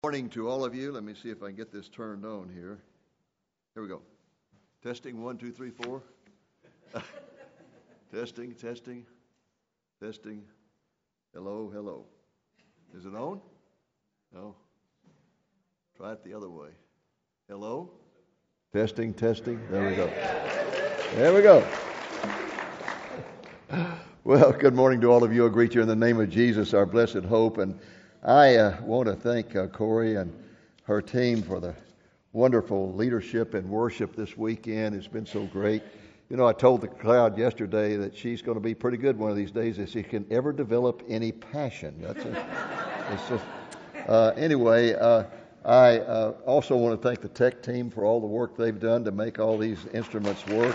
Morning to all of you. Let me see if I can get this turned on here. Here we go. Testing, 1, 2, 3, 4. Testing. Hello. Is it on? No. Try it the other way. Hello? Testing. There we go. Well, good morning to all of you. I greet you in the name of Jesus, our blessed hope. And I want to thank Corey and her team for the wonderful leadership and worship this weekend. It's been so great. You know, I told the crowd yesterday that she's going to be pretty good one of these days if she can ever develop any passion. Anyway, I also want to thank the tech team for all the work they've done to make all these instruments work.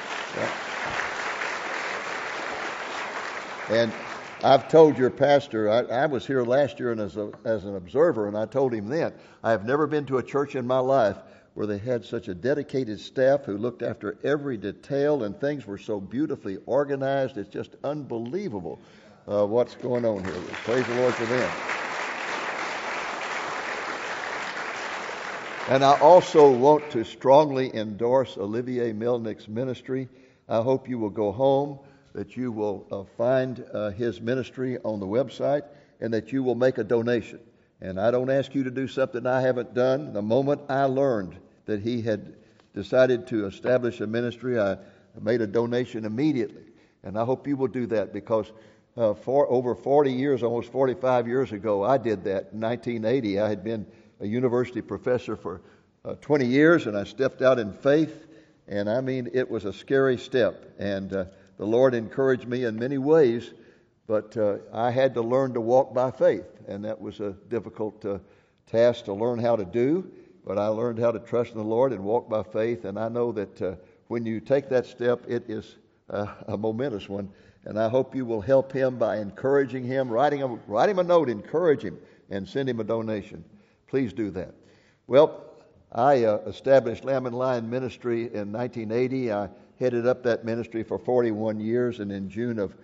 And I've told your pastor, I was here last year and as an observer, and I told him then, I have never been to a church in my life where they had such a dedicated staff who looked after every detail and things were so beautifully organized. It's just unbelievable what's going on here. Praise the Lord for them. And I also want to strongly endorse Olivier Milnick's ministry. I hope you will go home, that you will find his ministry on the website, and that you will make a donation. And I don't ask you to do something I haven't done. The moment I learned that he had decided to establish a ministry, I made a donation immediately. And I hope you will do that, because for over 40 years, almost 45 years ago, I did that. In 1980, I had been a university professor for 20 years, and I stepped out in faith. And I mean, it was a scary step. And the Lord encouraged me in many ways, but I had to learn to walk by faith, and that was a difficult task to learn how to do, but I learned how to trust in the Lord and walk by faith, and I know that when you take that step, it is a momentous one, and I hope you will help him by encouraging him, write him a note, encourage him, and send him a donation. Please do that. Well, I established Lamb and Lion Ministry in 1980. I headed up that ministry for 41 years, and in June of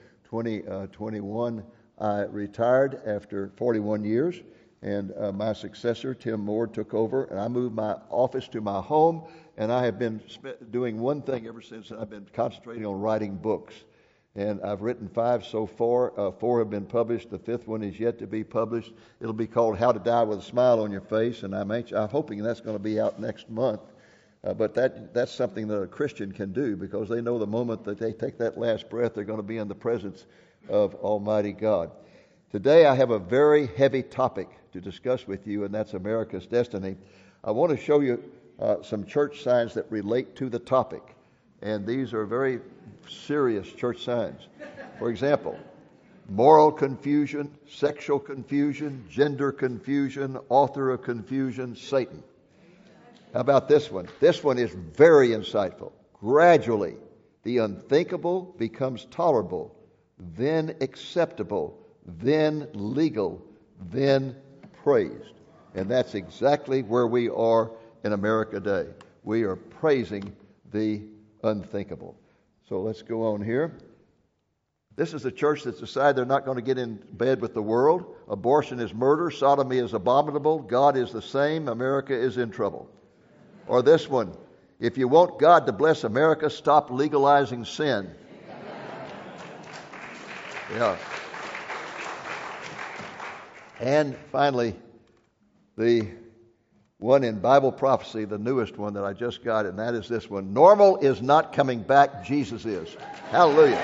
2021, I retired after 41 years, and my successor, Tim Moore, took over, and I moved my office to my home, and I have been doing one thing ever since. I've been concentrating on writing books, and I've written 5 so far. 4 have been published. The 5th one is yet to be published. It'll be called How to Die with a Smile on Your Face, and I'm hoping that's going to be out next month. But that's something that a Christian can do, because they know the moment that they take that last breath, they're going to be in the presence of Almighty God. Today I have a very heavy topic to discuss with you, and that's America's destiny. I want to show you some church signs that relate to the topic, and these are very serious church signs. For example, moral confusion, sexual confusion, gender confusion, author of confusion, Satan. How about this one? This one is very insightful. Gradually, the unthinkable becomes tolerable, then acceptable, then legal, then praised. And that's exactly where we are in America today. We are praising the unthinkable. So let's go on here. This is a church that's decided they're not going to get in bed with the world. Abortion is murder. Sodomy is abominable. God is the same. America is in trouble. Or this one, if you want God to bless America, stop legalizing sin. Yeah. And finally, the one in Bible prophecy, the newest one that I just got, and that is this one. Normal is not coming back, Jesus is. Hallelujah.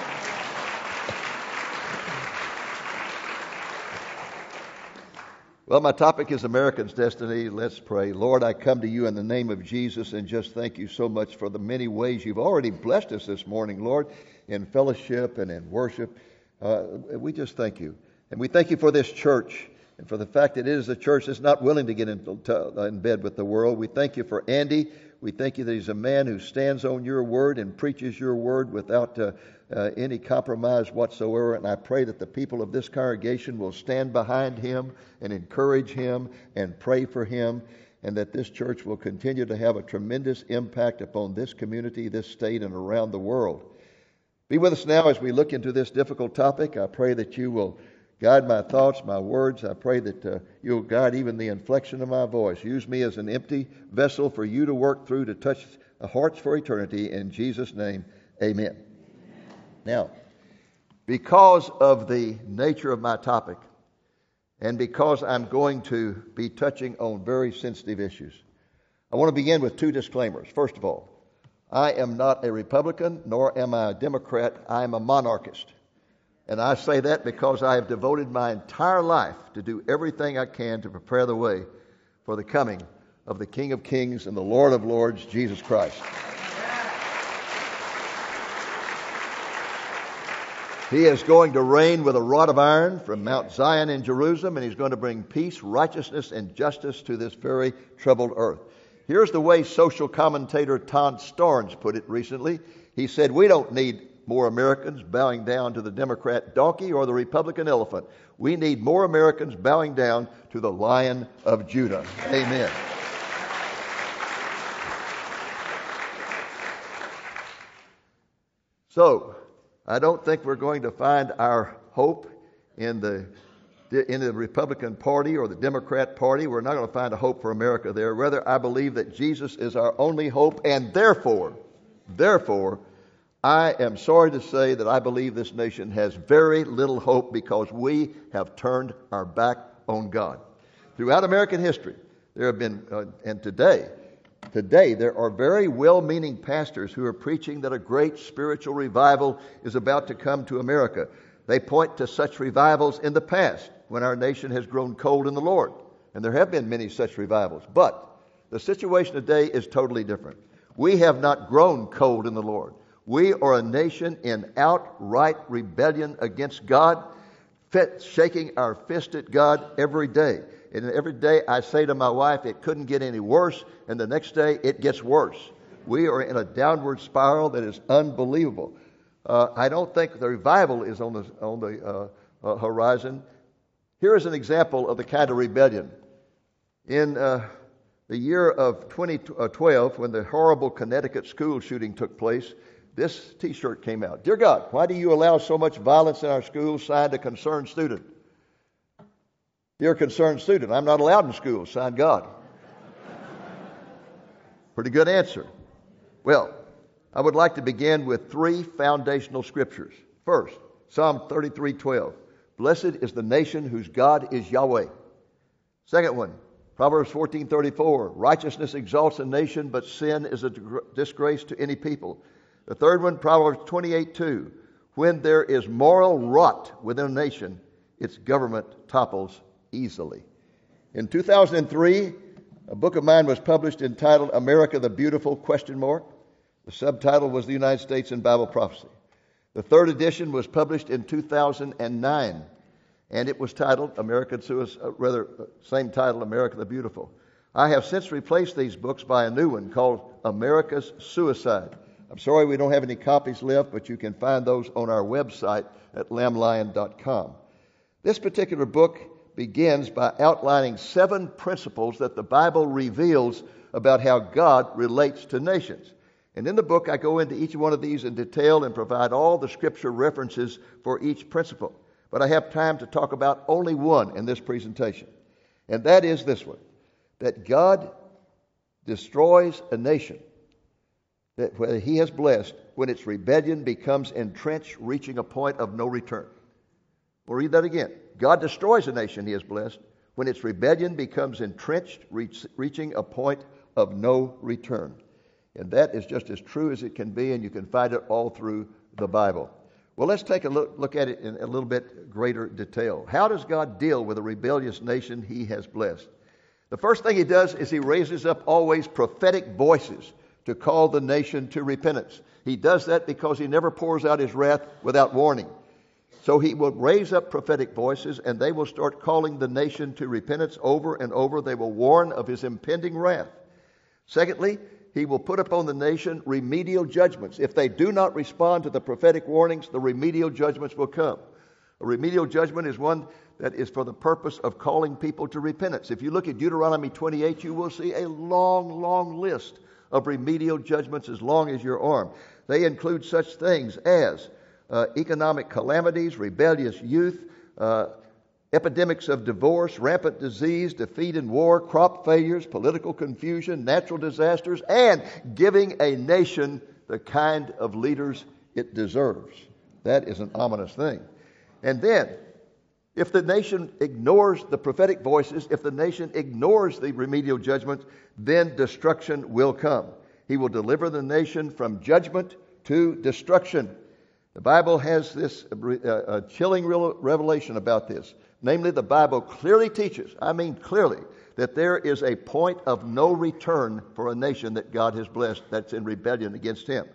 Well, my topic is America's destiny. Let's pray. Lord, I come to you in the name of Jesus and just thank you so much for the many ways you've already blessed us this morning, Lord, in fellowship and in worship. We just thank you. And we thank you for this church and for the fact that it is a church that's not willing to get in bed with the world. We thank you for Andy. We thank you that he's a man who stands on your word and preaches your word without any compromise whatsoever. And I pray that the people of this congregation will stand behind him and encourage him and pray for him, and that this church will continue to have a tremendous impact upon this community, this state, and around the world. Be with us now as we look into this difficult topic. I pray that you will guide my thoughts, my words. I pray that you'll guide even the inflection of my voice. Use me as an empty vessel for you to work through to touch hearts for eternity. In Jesus' name, amen. Now, because of the nature of my topic, and because I'm going to be touching on very sensitive issues, I want to begin with two disclaimers. First of all, I am not a Republican, nor am I a Democrat. I am a monarchist. And I say that because I have devoted my entire life to do everything I can to prepare the way for the coming of the King of Kings and the Lord of Lords, Jesus Christ. He is going to reign with a rod of iron from Mount Zion in Jerusalem, and he's going to bring peace, righteousness, and justice to this very troubled earth. Here's the way social commentator Todd Starnes put it recently. He said, we don't need more Americans bowing down to the Democrat donkey or the Republican elephant. We need more Americans bowing down to the Lion of Judah. Amen. So, I don't think we're going to find our hope in the Republican Party or the Democrat Party. We're not going to find a hope for America there. Rather, I believe that Jesus is our only hope, and therefore, I am sorry to say that I believe this nation has very little hope because we have turned our back on God. Throughout American history, there have been, and today, there are very well-meaning pastors who are preaching that a great spiritual revival is about to come to America. They point to such revivals in the past when our nation has grown cold in the Lord. And there have been many such revivals. But the situation today is totally different. We have not grown cold in the Lord. We are a nation in outright rebellion against God, shaking our fist at God every day. And every day I say to my wife, it couldn't get any worse, and the next day it gets worse. We are in a downward spiral that is unbelievable. I don't think the revival is on the horizon. Here is an example of the kind of rebellion. In the year of 2012, when the horrible Connecticut school shooting took place, this T-shirt came out. Dear God, why do you allow so much violence in our schools? Signed a concerned student. Dear concerned student, I'm not allowed in school. Signed God. Pretty good answer. Well, I would like to begin with three foundational scriptures. First, Psalm 33:12. Blessed is the nation whose God is Yahweh. Second one, Proverbs 14:34. Righteousness exalts a nation, but sin is a disgrace to any people. The third one, Proverbs 28:2. When there is moral rot within a nation, its government topples easily. In 2003, a book of mine was published entitled America the Beautiful? The subtitle was The United States in Bible Prophecy. The third edition was published in 2009, and it was titled same title, America the Beautiful. I have since replaced these books by a new one called America's Suicide. I'm sorry we don't have any copies left, but you can find those on our website at lamblion.com. This particular book begins by outlining 7 principles that the Bible reveals about how God relates to nations. And in the book, I go into each one of these in detail and provide all the scripture references for each principle. But I have time to talk about only one in this presentation. And that is this one, that God destroys a nation that he has blessed when its rebellion becomes entrenched, reaching a point of no return. We'll read that again. God destroys a nation he has blessed when its rebellion becomes entrenched, reaching a point of no return. And that is just as true as it can be, and you can find it all through the Bible. Well, let's take a look at it in a little bit greater detail. How does God deal with a rebellious nation he has blessed? The first thing he does is he raises up always prophetic voices to call the nation to repentance. He does that because he never pours out his wrath without warning. So he will raise up prophetic voices, and they will start calling the nation to repentance over and over. They will warn of his impending wrath. Secondly, he will put upon the nation remedial judgments. If they do not respond to the prophetic warnings, the remedial judgments will come. A remedial judgment is one that is for the purpose of calling people to repentance. If you look at Deuteronomy 28, you will see a long, long list of remedial judgments as long as your arm. They include such things as economic calamities, rebellious youth, epidemics of divorce, rampant disease, defeat in war, crop failures, political confusion, natural disasters, and giving a nation the kind of leaders it deserves. That is an ominous thing. And then, if the nation ignores the prophetic voices, if the nation ignores the remedial judgments, then destruction will come. He will deliver the nation from judgment to destruction. The Bible has this chilling revelation about this. Namely, the Bible clearly teaches, I mean clearly, that there is a point of no return for a nation that God has blessed that's in rebellion against Him.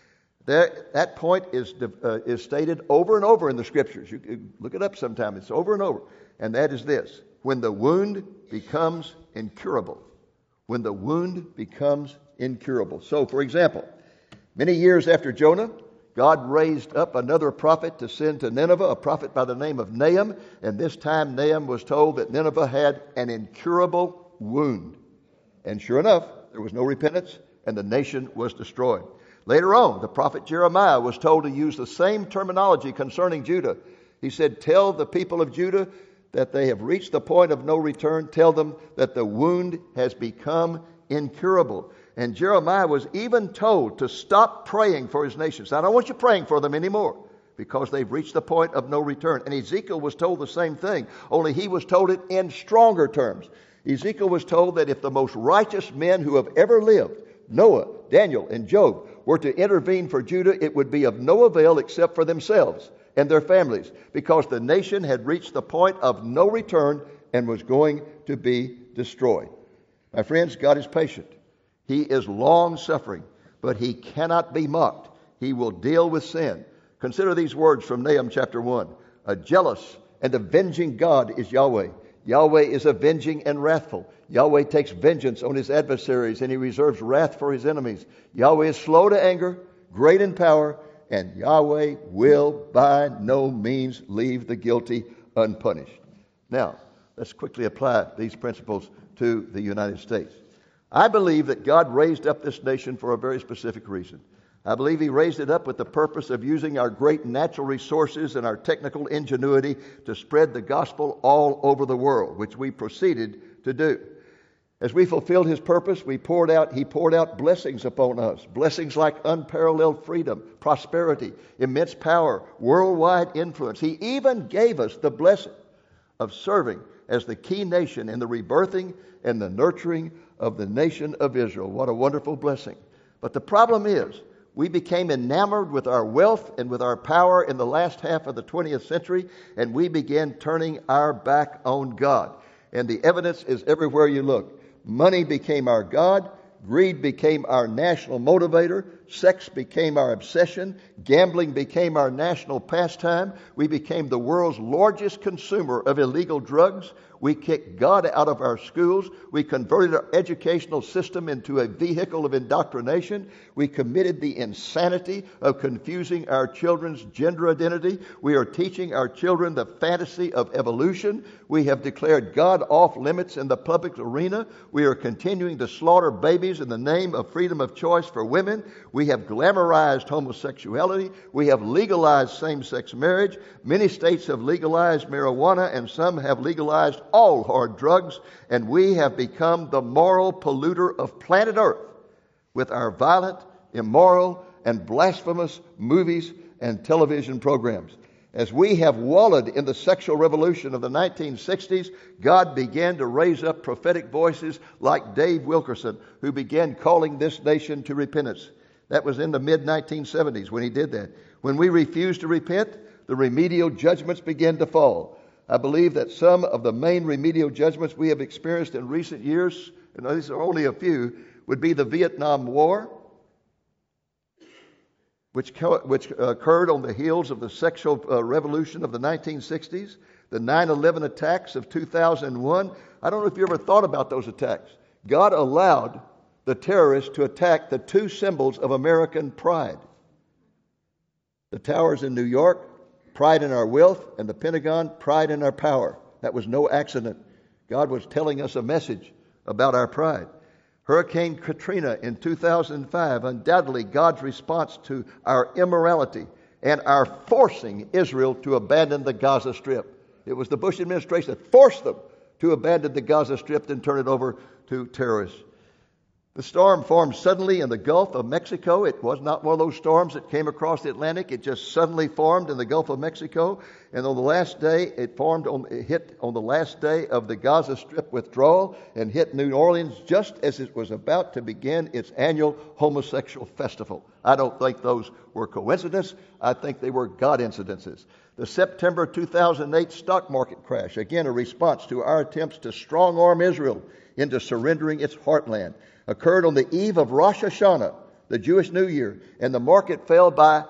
That point is stated over and over in the Scriptures. You can look it up sometime. It's over and over. And that is this: when the wound becomes incurable. When the wound becomes incurable. So, for example, many years after Jonah, God raised up another prophet to send to Nineveh, a prophet by the name of Nahum. And this time Nahum was told that Nineveh had an incurable wound. And sure enough, there was no repentance and the nation was destroyed. Later on, the prophet Jeremiah was told to use the same terminology concerning Judah. He said, tell the people of Judah that they have reached the point of no return. Tell them that the wound has become incurable. And Jeremiah was even told to stop praying for his nations. I don't want you praying for them anymore because they've reached the point of no return. And Ezekiel was told the same thing, only he was told it in stronger terms. Ezekiel was told that if the most righteous men who have ever lived, Noah, Daniel, and Job, were to intervene for Judah, it would be of no avail except for themselves and their families, because the nation had reached the point of no return and was going to be destroyed. My friends, God is patient. He is long-suffering, but He cannot be mocked. He will deal with sin. Consider these words from Nahum chapter 1. A jealous and avenging God is Yahweh. Yahweh is avenging and wrathful. Yahweh takes vengeance on His adversaries, and He reserves wrath for His enemies. Yahweh is slow to anger, great in power, and Yahweh will by no means leave the guilty unpunished. Now, let's quickly apply these principles to the United States. I believe that God raised up this nation for a very specific reason. I believe He raised it up with the purpose of using our great natural resources and our technical ingenuity to spread the gospel all over the world, which we proceeded to do. As we fulfilled His purpose, He poured out blessings upon us. Blessings like unparalleled freedom, prosperity, immense power, worldwide influence. He even gave us the blessing of serving as the key nation in the rebirthing and the nurturing of the nation of Israel. What a wonderful blessing. But the problem is, we became enamored with our wealth and with our power in the last half of the 20th century, and we began turning our back on God. And the evidence is everywhere you look. Money became our God. Greed became our national motivator. Sex became our obsession. Gambling became our national pastime. We became the world's largest consumer of illegal drugs. We kicked God out of our schools. We converted our educational system into a vehicle of indoctrination. We committed the insanity of confusing our children's gender identity. We are teaching our children the fantasy of evolution. We have declared God off limits in the public arena. We are continuing to slaughter babies in the name of freedom of choice for women. We have glamorized homosexuality. We have legalized same-sex marriage. Many states have legalized marijuana, and some have legalized all hard drugs, and we have become the moral polluter of planet Earth with our violent, immoral, and blasphemous movies and television programs. As we have wallowed in the sexual revolution of the 1960s, God began to raise up prophetic voices like Dave Wilkerson, who began calling this nation to repentance. That was in the mid-1970s when he did that. When we refused to repent, the remedial judgments began to fall. I believe that some of the main remedial judgments we have experienced in recent years, and these are only a few, would be the Vietnam War, which occurred on the heels of the sexual revolution of the 1960s, the 9/11 attacks of 2001. I don't know if you ever thought about those attacks. God allowed the terrorists to attack the two symbols of American pride. The towers in New York, pride in our wealth, and the Pentagon, pride in our power. That was no accident. God was telling us a message about our pride. Hurricane Katrina in 2005, undoubtedly God's response to our immorality and our forcing Israel to abandon the Gaza Strip. It was the Bush administration that forced them to abandon the Gaza Strip and turn it over to terrorists. The storm formed suddenly in the Gulf of Mexico. It was not one of those storms that came across the Atlantic. It just suddenly formed in the Gulf of Mexico. And on the last day, it hit on the last day of the Gaza Strip withdrawal and hit New Orleans just as it was about to begin its annual homosexual festival. I don't think those were coincidences. I think they were God incidences. The September 2008 stock market crash, again a response to our attempts to strong-arm Israel into surrendering its heartland, occurred on the eve of Rosh Hashanah, the Jewish New Year, and the market fell by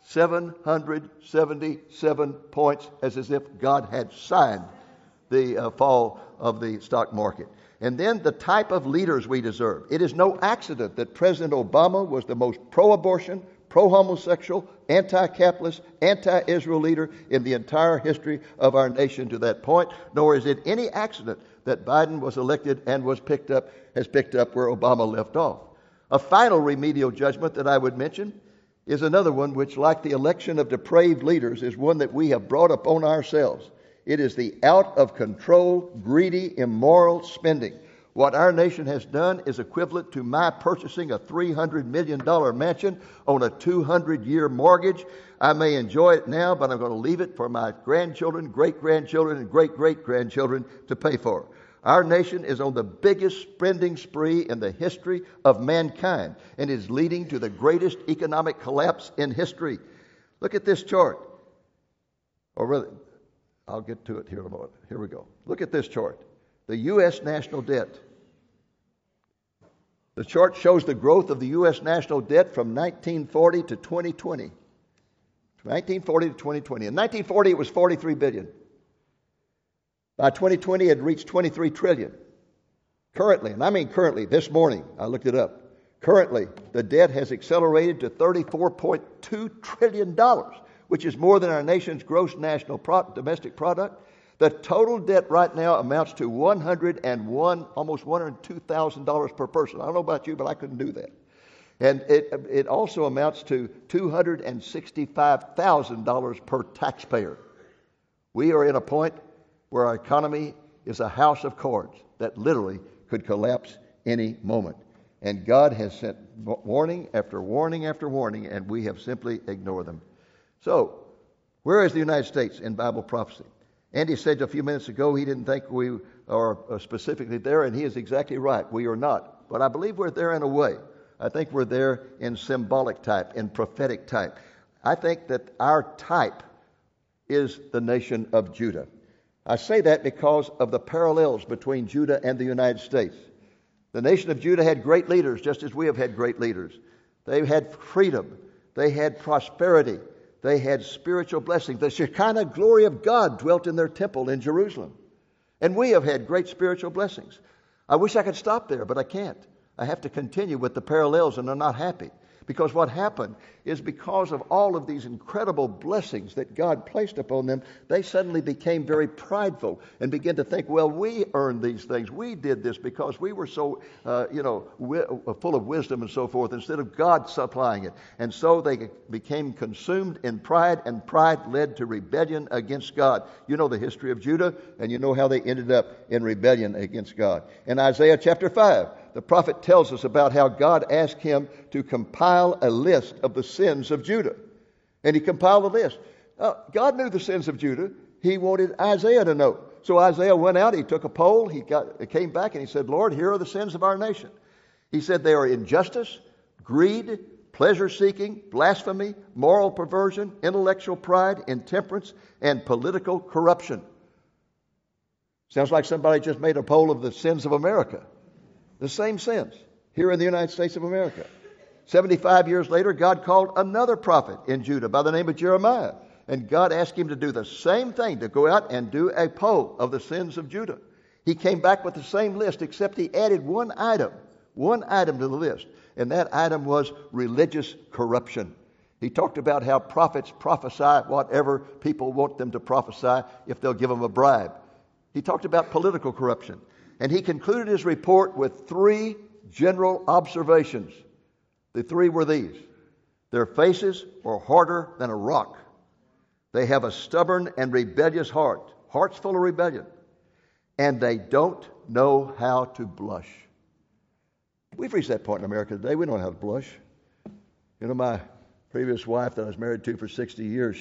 777 points, as if God had signed the fall of the stock market. And then the type of leaders we deserve. It is no accident that President Obama was the most pro-abortion, pro-homosexual, anti-capitalist, anti-Israel leader in the entire history of our nation to that point, nor is it any accident that Biden was elected and has picked up where Obama left off. A final remedial judgment that I would mention is another one which, like the election of depraved leaders, is one that we have brought upon ourselves. It is the out-of-control, greedy, immoral spending. What our nation has done is equivalent to my purchasing a $300 million mansion on a 200-year mortgage. I may enjoy it now, but I'm going to leave it for my grandchildren, great-grandchildren, and great-great-grandchildren to pay for. Our nation is on the biggest spending spree in the history of mankind and is leading to the greatest economic collapse in history. Look at this chart. Or rather, I'll get to it here in a moment. Here we go. Look at this chart. The U.S. national debt. The chart shows the growth of the U.S. national debt from 1940 to 2020. 1940 to 2020. In 1940, it was $43 billion. By 2020, it had reached $23 trillion. Currently, and I mean currently, this morning, I looked it up. Currently, the debt has accelerated to $34.2 trillion, which is more than our nation's gross national domestic product. The total debt right now amounts to almost $102,000 per person. I don't know about you, but I couldn't do that. And it also amounts to $265,000 per taxpayer. We are in a point where our economy is a house of cards that literally could collapse any moment. And God has sent warning after warning after warning, and we have simply ignored them. So, where is the United States in Bible prophecy? Andy said a few minutes ago he didn't think we are specifically there, and he is exactly right. We are not. But I believe we're there in a way. I think we're there in symbolic type, in prophetic type. I think that our type is the nation of Judah. I say that because of the parallels between Judah and the United States. The nation of Judah had great leaders, just as we have had great leaders. They had freedom. They had prosperity. They had spiritual blessings. The Shekinah glory of God dwelt in their temple in Jerusalem. And we have had great spiritual blessings. I wish I could stop there, but I can't. I have to continue with the parallels, and I'm not happy. Because what happened is because of all of these incredible blessings that God placed upon them, they suddenly became very prideful and began to think, well, we earned these things. We did this because we were so, full of wisdom and so forth, instead of God supplying it. And so they became consumed in pride, and pride led to rebellion against God. You know the history of Judah, and you know how they ended up in rebellion against God. In Isaiah chapter 5, the prophet tells us about how God asked him to compile a list of the sins of Judah. And he compiled a list. God knew the sins of Judah. He wanted Isaiah to know. So Isaiah went out, he took a poll, he came back and he said, Lord, here are the sins of our nation. He said they are injustice, greed, pleasure-seeking, blasphemy, moral perversion, intellectual pride, intemperance, and political corruption. Sounds like somebody just made a poll of the sins of America. The same sins here in the United States of America. 75 years later, God called another prophet in Judah by the name of Jeremiah. And God asked him to do the same thing, to go out and do a poll of the sins of Judah. He came back with the same list, except he added one item to the list. And that item was religious corruption. He talked about how prophets prophesy whatever people want them to prophesy if they'll give them a bribe. He talked about political corruption. And he concluded his report with 3 general observations. The 3 were these. Their faces are harder than a rock. They have a stubborn and rebellious heart, hearts full of rebellion, and they don't know how to blush. We've reached that point in America today. We don't know how to blush. You know, my previous wife that I was married to for 60 years,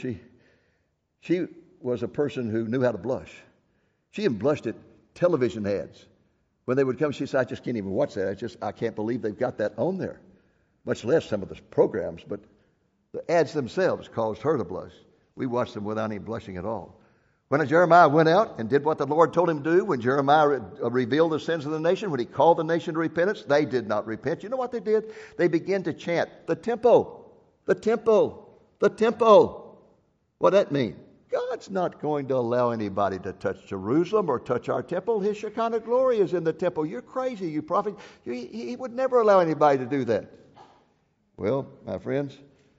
she was a person who knew how to blush. She even blushed at television ads. When they would come, she said, I just can't even watch that. I can't believe they've got that on there. Much less some of the programs, but the ads themselves caused her to blush. We watched them without any blushing at all. When Jeremiah went out and did what the Lord told him to do, when Jeremiah revealed the sins of the nation, when he called the nation to repentance, they did not repent. You know what they did? They began to chant, the temple, the temple, the temple. What does that mean? God's not going to allow anybody to touch Jerusalem or touch our temple. His Shekinah glory is in the temple. You're crazy, you prophet. He would never allow anybody to do that. Well, my friends,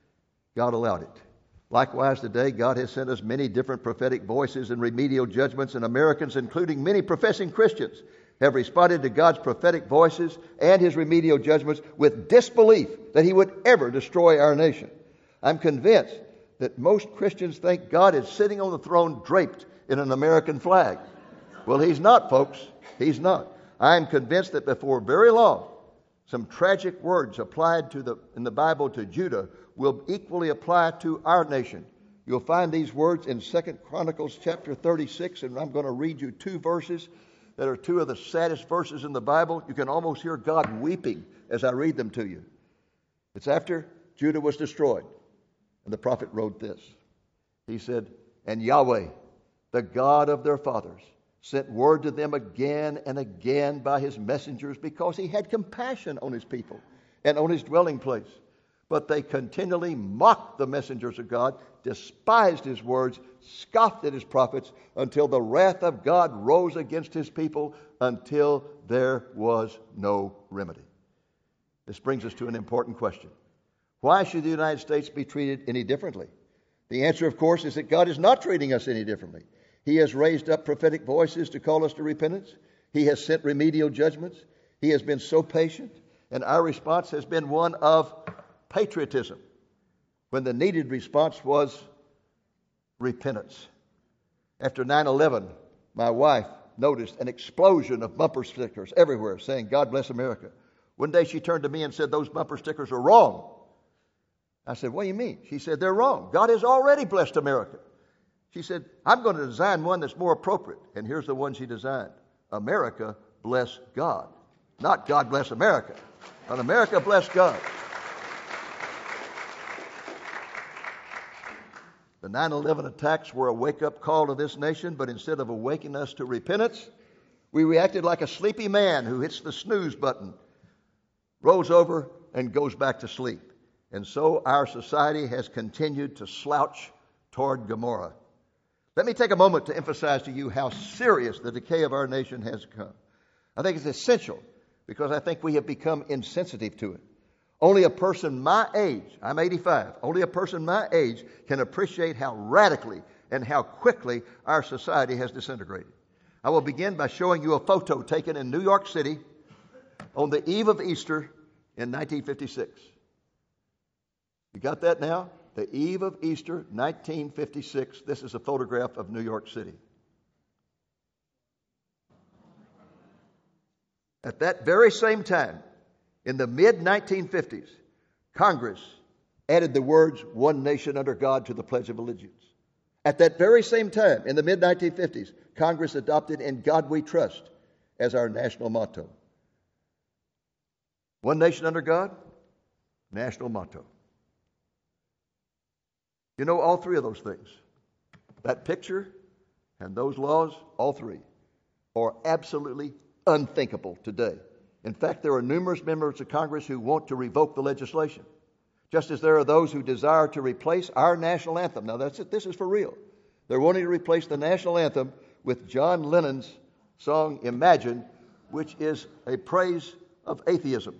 God allowed it. Likewise, today, God has sent us many different prophetic voices and remedial judgments, and Americans, including many professing Christians, have responded to God's prophetic voices and His remedial judgments with disbelief that He would ever destroy our nation. I'm convinced that most Christians think God is sitting on the throne draped in an American flag. Well, He's not, folks. He's not. I am convinced that before very long, some tragic words applied in the Bible to Judah will equally apply to our nation. You'll find these words in 2 Chronicles chapter 36, and I'm going to read you two verses that are two of the saddest verses in the Bible. You can almost hear God weeping as I read them to you. It's after Judah was destroyed, and the prophet wrote this. He said, and Yahweh, the God of their fathers, sent word to them again and again by His messengers because He had compassion on His people and on His dwelling place. But they continually mocked the messengers of God, despised His words, scoffed at His prophets, until the wrath of God rose against His people, until there was no remedy. This brings us to an important question. Why should the United States be treated any differently? The answer, of course, is that God is not treating us any differently. He has raised up prophetic voices to call us to repentance. He has sent remedial judgments. He has been so patient, and our response has been one of patriotism, when the needed response was repentance. After 9/11, my wife noticed an explosion of bumper stickers everywhere saying, God bless America. One day she turned to me and said, those bumper stickers are wrong. I said, what do you mean? She said, they're wrong. God has already blessed America. She said, I'm going to design one that's more appropriate. And here's the one she designed. America bless God. Not God bless America, but America bless God. The 9/11 attacks were a wake-up call to this nation, but instead of awakening us to repentance, we reacted like a sleepy man who hits the snooze button, rolls over, and goes back to sleep. And so our society has continued to slouch toward Gomorrah. Let me take a moment to emphasize to you how serious the decay of our nation has become. I think it's essential because I think we have become insensitive to it. Only a person my age, I'm 85, only a person my age can appreciate how radically and how quickly our society has disintegrated. I will begin by showing you a photo taken in New York City on the eve of Easter in 1956. You got that now? The eve of Easter, 1956. This is a photograph of New York City. At that very same time, in the mid-1950s, Congress added the words, one nation under God, to the Pledge of Allegiance. At that very same time, in the mid-1950s, Congress adopted In God We Trust as our national motto. One nation under God, national motto. You know, all three of those things, that picture and those laws, all three, are absolutely unthinkable today. In fact, there are numerous members of Congress who want to revoke the legislation, just as there are those who desire to replace our national anthem. Now, this is for real. They're wanting to replace the national anthem with John Lennon's song Imagine, which is a praise of atheism.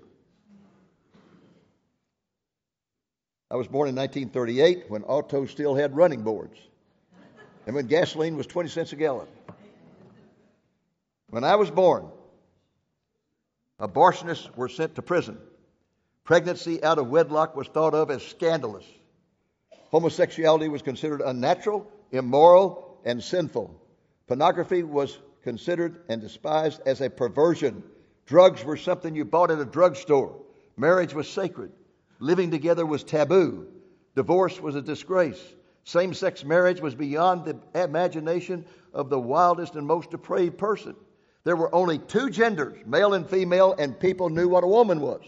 I was born in 1938 when autos still had running boards and when gasoline was 20 cents a gallon. When I was born, abortionists were sent to prison. Pregnancy out of wedlock was thought of as scandalous. Homosexuality was considered unnatural, immoral, and sinful. Pornography was considered and despised as a perversion. Drugs were something you bought at a drugstore. Marriage was sacred. Living together was taboo. Divorce was a disgrace. Same-sex marriage was beyond the imagination of the wildest and most depraved person. There were only two genders, male and female, and people knew what a woman was.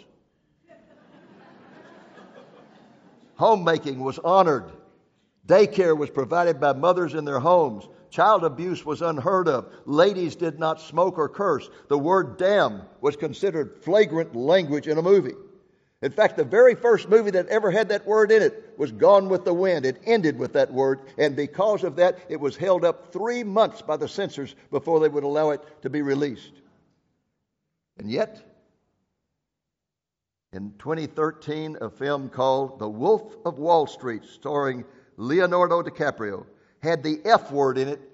Homemaking was honored. Daycare was provided by mothers in their homes. Child abuse was unheard of. Ladies did not smoke or curse. The word damn was considered flagrant language in a movie. In fact, the very first movie that ever had that word in it was Gone with the Wind. It ended with that word, and because of that, it was held up 3 months by the censors before they would allow it to be released. And yet, in 2013, a film called The Wolf of Wall Street, starring Leonardo DiCaprio, had the F word in it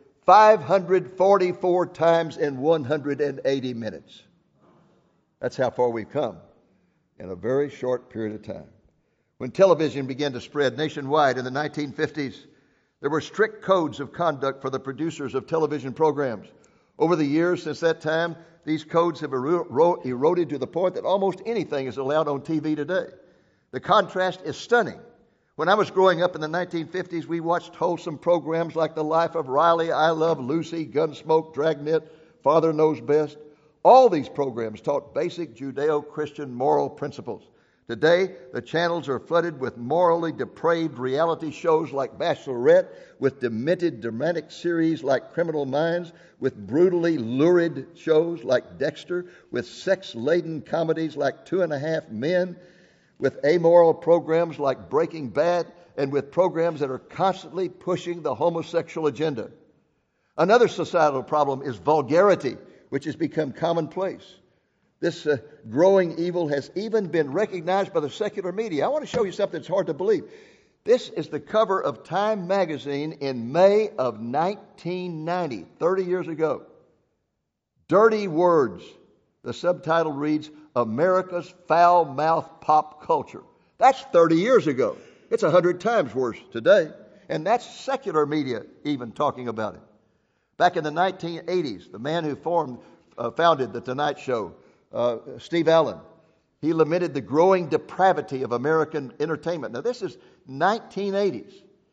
544 times in 180 minutes. That's how far we've come in a very short period of time. When television began to spread nationwide in the 1950s, there were strict codes of conduct for the producers of television programs. Over the years since that time, these codes have eroded to the point that almost anything is allowed on TV today. The contrast is stunning. When I was growing up in the 1950s, we watched wholesome programs like The Life of Riley, I Love Lucy, Gunsmoke, Dragnet, Father Knows Best. All these programs taught basic Judeo-Christian moral principles. Today, the channels are flooded with morally depraved reality shows like Bachelorette, with demented dramatic series like Criminal Minds, with brutally lurid shows like Dexter, with sex-laden comedies like 2.5 Men, with amoral programs like Breaking Bad, and with programs that are constantly pushing the homosexual agenda. Another societal problem is vulgarity, which has become commonplace. This growing evil has even been recognized by the secular media. I want to show you something that's hard to believe. This is the cover of Time magazine in May of 1990, 30 years ago. Dirty Words. The subtitle reads, America's Foul-Mouthed Pop Culture. That's 30 years ago. It's 100 times worse today. And that's secular media even talking about it. Back in the 1980s, the man who founded The Tonight Show, Steve Allen, he lamented the growing depravity of American entertainment. Now, this is 1980s.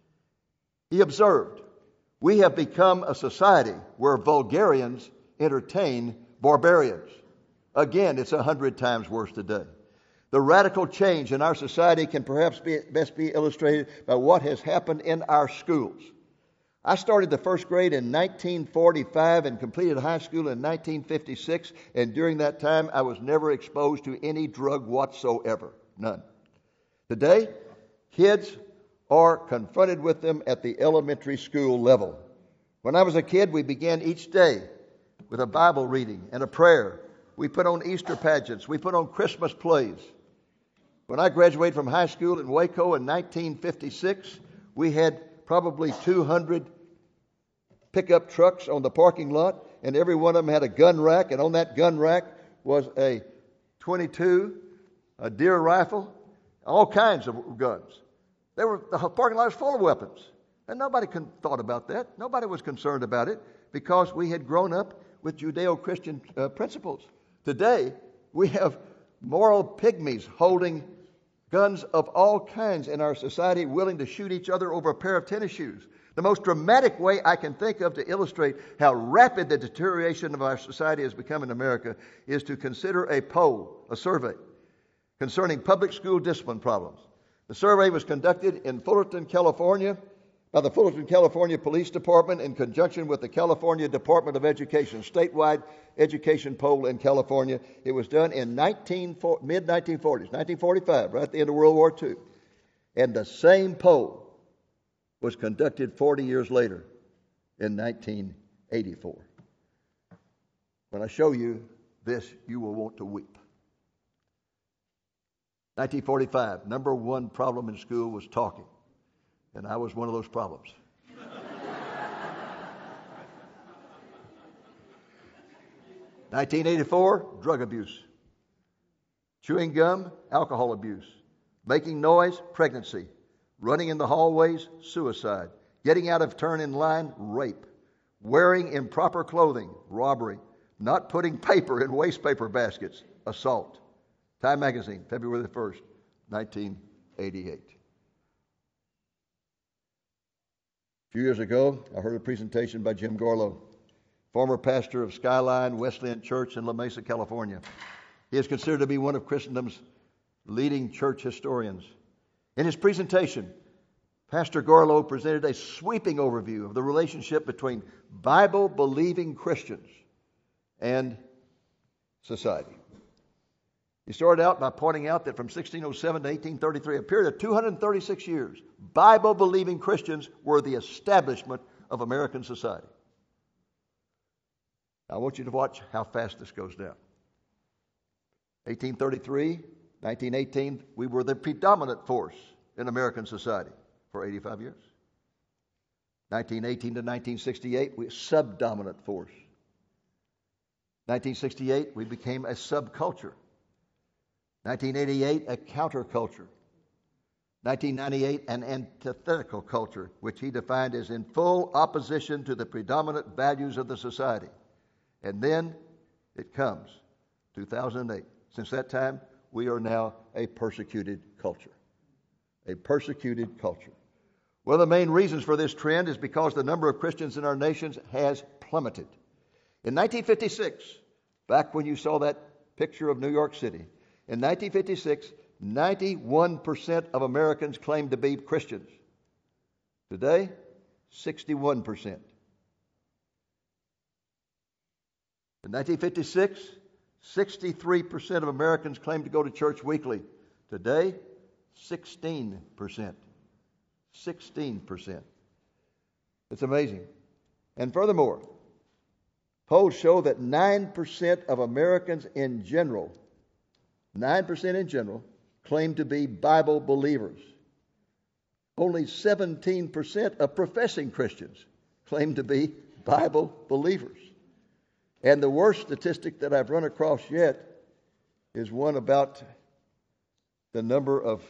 He observed, we have become a society where vulgarians entertain barbarians. Again, it's 100 times worse today. The radical change in our society can perhaps best be illustrated by what has happened in our schools. I started the first grade in 1945 and completed high school in 1956, and during that time I was never exposed to any drug whatsoever. None. Today, kids are confronted with them at the elementary school level. When I was a kid, we began each day with a Bible reading and a prayer. We put on Easter pageants. We put on Christmas plays. When I graduated from high school in Waco in 1956, we had probably 200 pickup trucks on the parking lot, and every one of them had a gun rack, and on that gun rack was a .22, a deer rifle, all kinds of guns. The parking lot was full of weapons, and nobody thought about that. Nobody was concerned about it because we had grown up with Judeo-Christian principles. Today, we have moral pygmies holding guns of all kinds in our society, willing to shoot each other over a pair of tennis shoes. The most dramatic way I can think of to illustrate how rapid the deterioration of our society has become in America is to consider a poll, a survey, concerning public school discipline problems. The survey was conducted in Fullerton, California, by the Fullerton, California Police Department in conjunction with the California Department of Education, statewide education poll in California. It was done in mid-1940s, 1945, right at the end of World War II. And the same poll was conducted 40 years later in 1984. When I show you this, you will want to weep. 1945, number one problem in school was talking. And I was one of those problems. 1984, drug abuse. Chewing gum, alcohol abuse. Making noise, pregnancy. Running in the hallways, suicide. Getting out of turn in line, rape. wearing improper clothing, robbery, not putting paper in waste paper baskets, assault. Time Magazine, February the 1st, 1988. A few years ago, I heard a presentation by Jim Gorlow, former pastor of Skyline Wesleyan Church in La Mesa, California. He is considered to be one of Christendom's leading church historians. In his presentation, Pastor Gorlow presented a sweeping overview of the relationship between Bible-believing Christians and society. He started out by pointing out that from 1607 to 1833, a period of 236 years, Bible-believing Christians were the establishment of American society. I want you to watch how fast this goes down. 1833, 1918, we were the predominant force in American society for 85 years. 1918 to 1968, we were subdominant force. 1968, we became a subculture. 1988, a counterculture. 1998, an antithetical culture, which he defined as in full opposition to the predominant values of the society. And then it comes, 2008. Since that time, we are now a persecuted culture. A persecuted culture. One of the main reasons for this trend is because the number of Christians in our nations has plummeted. In 1956, back when you saw that picture of New York City, in 1956, 91% of Americans claimed to be Christians. Today, 61%. In 1956, 63% of Americans claimed to go to church weekly. Today, 16%. 16%. It's amazing. And furthermore, polls show that 9% of Americans in general, 9% in general, claim to be Bible believers. Only 17% of professing Christians claim to be Bible believers. And the worst statistic that I've run across yet is one about the number of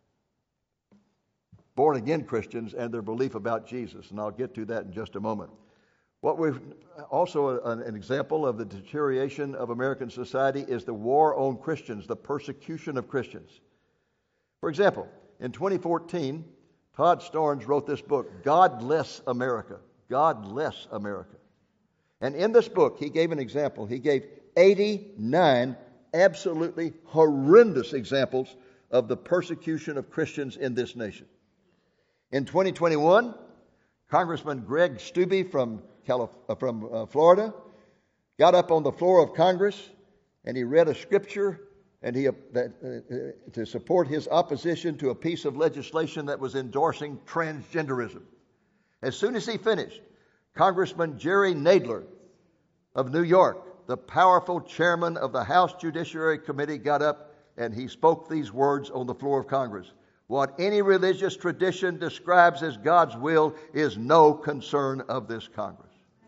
born-again Christians and their belief about Jesus. And I'll get to that in just a moment. What we've also an example of the deterioration of American society is the war on Christians, the persecution of Christians. For example, in 2014, Todd Starnes wrote this book, God Bless America. God Bless America. And in this book, he gave an example. He gave 89 absolutely horrendous examples of the persecution of Christians in this nation. In 2021, Congressman Greg Steube from Florida got up on the floor of Congress and he read a scripture and to support his opposition to a piece of legislation that was endorsing transgenderism. As soon as he finished, Congressman Jerry Nadler of New York, the powerful chairman of the House Judiciary Committee, got up and he spoke these words on the floor of Congress. What any religious tradition describes as God's will is no concern of this Congress.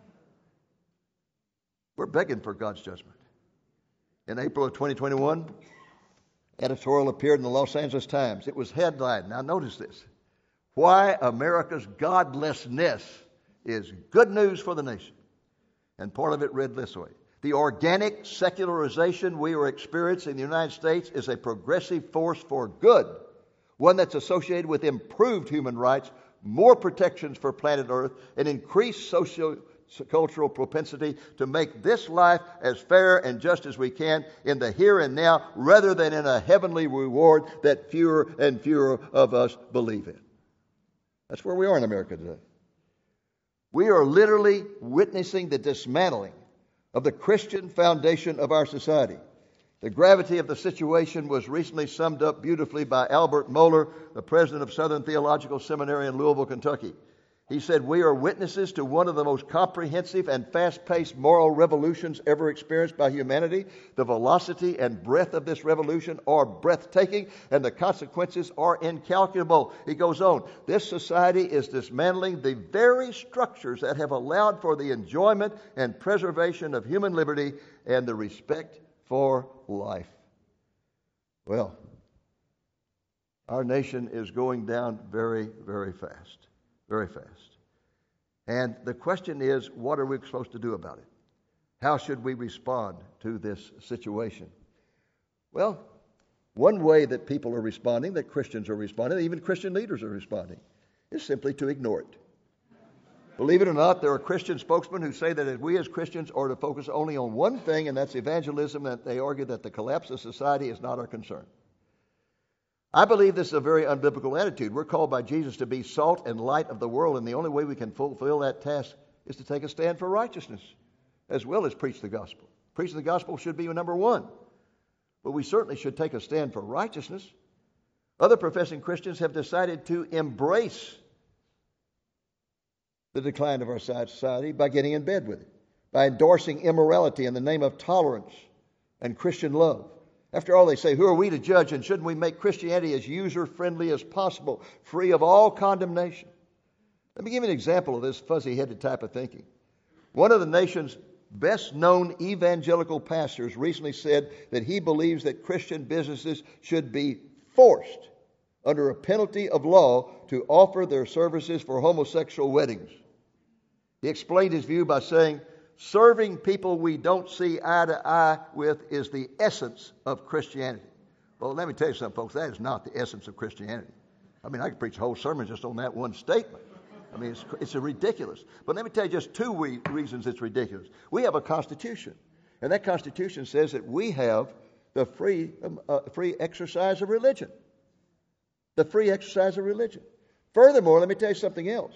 We're begging for God's judgment. In April of 2021, editorial appeared in the Los Angeles Times. It was headlined. Now notice this. Why America's godlessness is good news for the nation. And part of it read this way. The organic secularization we are experiencing in the United States is a progressive force for good. One that's associated with improved human rights, more protections for planet Earth, and increased socio-cultural propensity to make this life as fair and just as we can in the here and now, rather than in a heavenly reward that fewer and fewer of us believe in. That's where we are in America today. We are literally witnessing the dismantling of the Christian foundation of our society. The gravity of the situation was recently summed up beautifully by Albert Mohler, the president of Southern Theological Seminary in Louisville, Kentucky. He said, we are witnesses to one of the most comprehensive and fast-paced moral revolutions ever experienced by humanity. The velocity and breadth of this revolution are breathtaking, and the consequences are incalculable. He goes on, this society is dismantling the very structures that have allowed for the enjoyment and preservation of human liberty and the respect for life. Well, our nation is going down very, very fast. Very fast. And the question is, what are we supposed to do about it? How should we respond to this situation? Well, one way that people are responding, that Christians are responding, even Christian leaders are responding, is simply to ignore it. Believe it or not, there are Christian spokesmen who say that we as Christians are to focus only on one thing, and that's evangelism, that they argue that the collapse of society is not our concern. I believe this is a very unbiblical attitude. We're called by Jesus to be salt and light of the world, and the only way we can fulfill that task is to take a stand for righteousness, as well as preach the gospel. Preaching the gospel should be number one, but we certainly should take a stand for righteousness. Other professing Christians have decided to embrace the decline of our society by getting in bed with it, by endorsing immorality in the name of tolerance and Christian love. After all, they say, who are we to judge, and shouldn't we make Christianity as user-friendly as possible, free of all condemnation? Let me give you an example of this fuzzy-headed type of thinking. One of the nation's best-known evangelical pastors recently said that he believes that Christian businesses should be forced under a penalty of law to offer their services for homosexual weddings. He explained his view by saying, serving people we don't see eye to eye with is the essence of Christianity. Well, let me tell you something, folks. That is not the essence of Christianity. I mean, I could preach a whole sermon just on that one statement. I mean, it's ridiculous. But let me tell you just two reasons it's ridiculous. We have a Constitution, and that Constitution says that we have the free exercise of religion. The free exercise of religion. Furthermore, let me tell you something else.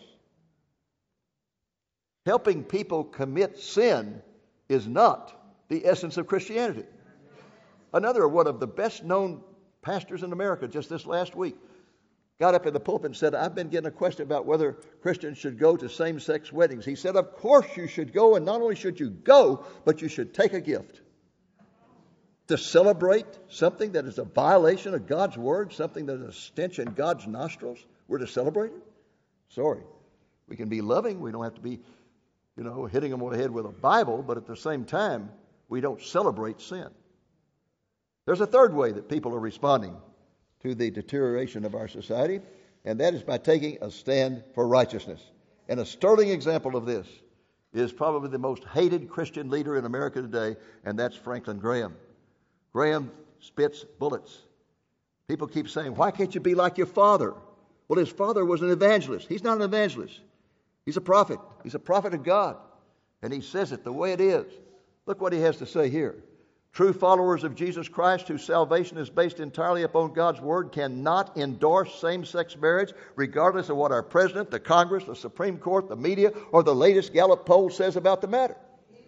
Helping people commit sin is not the essence of Christianity. Another one of the best-known pastors in America just this last week got up in the pulpit and said, I've been getting a question about whether Christians should go to same-sex weddings. He said, of course you should go, and not only should you go, but you should take a gift. To celebrate something that is a violation of God's word, something that is a stench in God's nostrils, we're to celebrate it? Sorry. We can be loving. We don't have to be, hitting them on the head with a Bible, but at the same time, we don't celebrate sin. There's a third way that people are responding to the deterioration of our society, and that is by taking a stand for righteousness. And a sterling example of this is probably the most hated Christian leader in America today, and that's Franklin Graham. Graham spits bullets. People keep saying, why can't you be like your father? Well, his father was an evangelist. He's not an evangelist. He's a prophet. He's a prophet of God. And he says it the way it is. Look what he has to say here. True followers of Jesus Christ, whose salvation is based entirely upon God's word, cannot endorse same-sex marriage, regardless of what our president, the Congress, the Supreme Court, the media, or the latest Gallup poll says about the matter.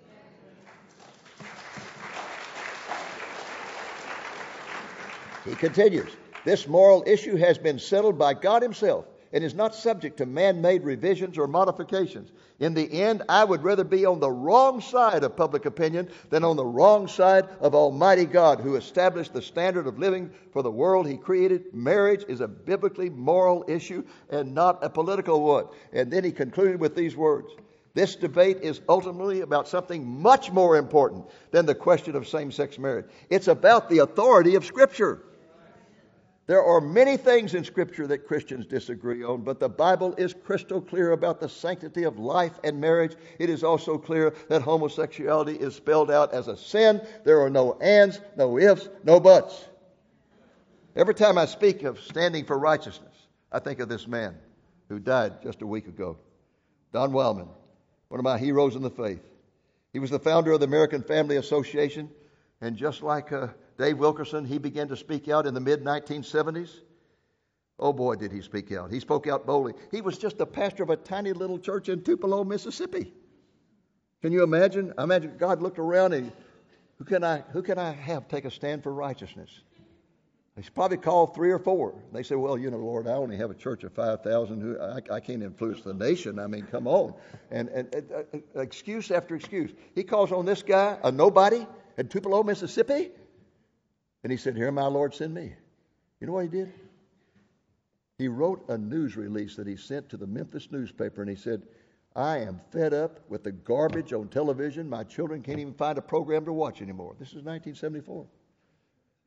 He continues, this moral issue has been settled by God himself and is not subject to man-made revisions or modifications. In the end, I would rather be on the wrong side of public opinion than on the wrong side of Almighty God, who established the standard of living for the world he created. Marriage is a biblically moral issue and not a political one. And then he concluded with these words. This debate is ultimately about something much more important than the question of same-sex marriage. It's about the authority of Scripture. There are many things in Scripture that Christians disagree on, but the Bible is crystal clear about the sanctity of life and marriage. It is also clear that homosexuality is spelled out as a sin. There are no ands, no ifs, no buts. Every time I speak of standing for righteousness, I think of this man who died just a week ago, Don Wildman, one of my heroes in the faith. He was the founder of the American Family Association, and just like Dave Wilkerson, he began to speak out in the mid-1970s. Oh boy, did he speak out. He spoke out boldly. He was just the pastor of a tiny little church in Tupelo, Mississippi. Can you imagine? I imagine God looked around and who can I have take a stand for righteousness? He's probably called 3 or 4. They say, well, Lord, I only have a church of 5,000. I can't influence the nation. I mean, come on. And excuse after excuse. He calls on this guy, a nobody, in Tupelo, Mississippi. And he said, here, my Lord, send me. You know what he did? He wrote a news release that he sent to the Memphis newspaper, and he said, I am fed up with the garbage on television. My children can't even find a program to watch anymore. This is 1974.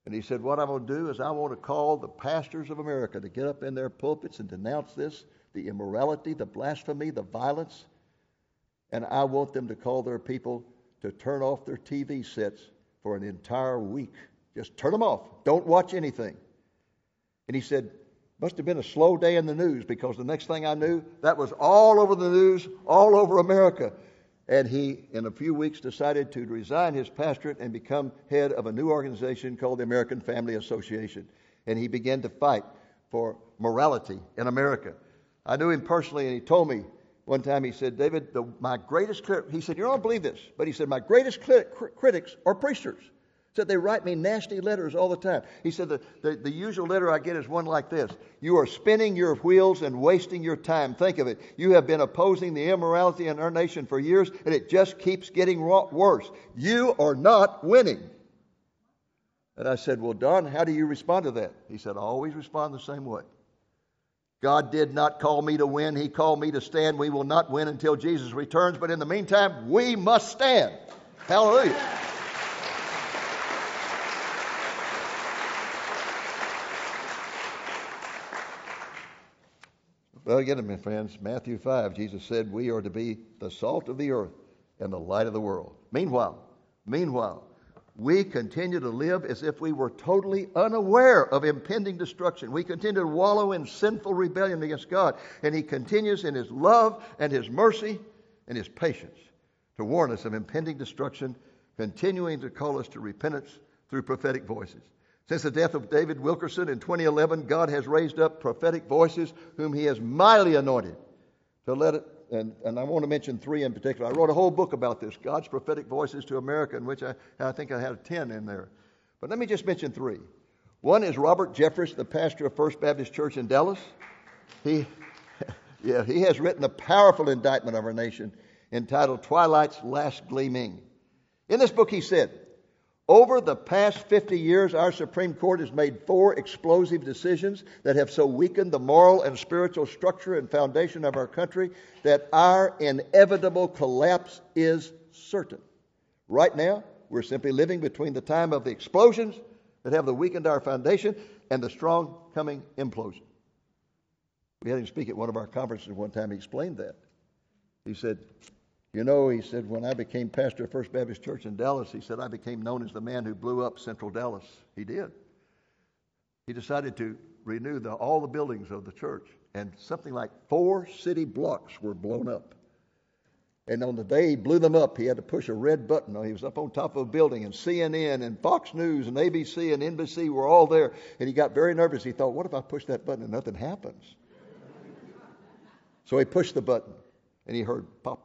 And he said, what I'm going to do is I want to call the pastors of America to get up in their pulpits and denounce this, the immorality, the blasphemy, the violence. And I want them to call their people to turn off their TV sets for an entire week. Just turn them off. Don't watch anything. And he said, must have been a slow day in the news, because the next thing I knew, that was all over the news, all over America. And he, in a few weeks, decided to resign his pastorate and become head of a new organization called the American Family Association. And he began to fight for morality in America. I knew him personally, and he told me one time, he said, David, my greatest critic, he said, you don't believe this, but he said, my greatest critics are preachers. He said, they write me nasty letters all the time. He said, the usual letter I get is one like this. You are spinning your wheels and wasting your time. Think of it. You have been opposing the immorality in our nation for years, and it just keeps getting worse. You are not winning. And I said, well, Don, how do you respond to that? He said, I always respond the same way. God did not call me to win. He called me to stand. We will not win until Jesus returns. But in the meantime, we must stand. Hallelujah. Well, again, my friends, Matthew 5, Jesus said we are to be the salt of the earth and the light of the world. Meanwhile, we continue to live as if we were totally unaware of impending destruction. We continue to wallow in sinful rebellion against God. And He continues in His love and His mercy and His patience to warn us of impending destruction, continuing to call us to repentance through prophetic voices. Since the death of David Wilkerson in 2011, God has raised up prophetic voices whom He has mightily anointed to let it. And I want to mention three in particular. I wrote a whole book about this, God's Prophetic Voices to America, in which I think I had 10 in there. But let me just mention three. One is Robert Jeffress, the pastor of First Baptist Church in Dallas. He has written a powerful indictment of our nation entitled Twilight's Last Gleaming. In this book he said, over the past 50 years, our Supreme Court has made 4 explosive decisions that have so weakened the moral and spiritual structure and foundation of our country that our inevitable collapse is certain. Right now, we're simply living between the time of the explosions that have weakened our foundation and the strong coming implosion. We had him speak at one of our conferences one time. He explained that. He said, when I became pastor of First Baptist Church in Dallas, he said, I became known as the man who blew up Central Dallas. He did. He decided to renew all the buildings of the church, and something like 4 city blocks were blown up. And on the day he blew them up, he had to push a red button. He was up on top of a building, and CNN and Fox News and ABC and NBC were all there. And he got very nervous. He thought, what if I push that button and nothing happens? So he pushed the button, and he heard pop.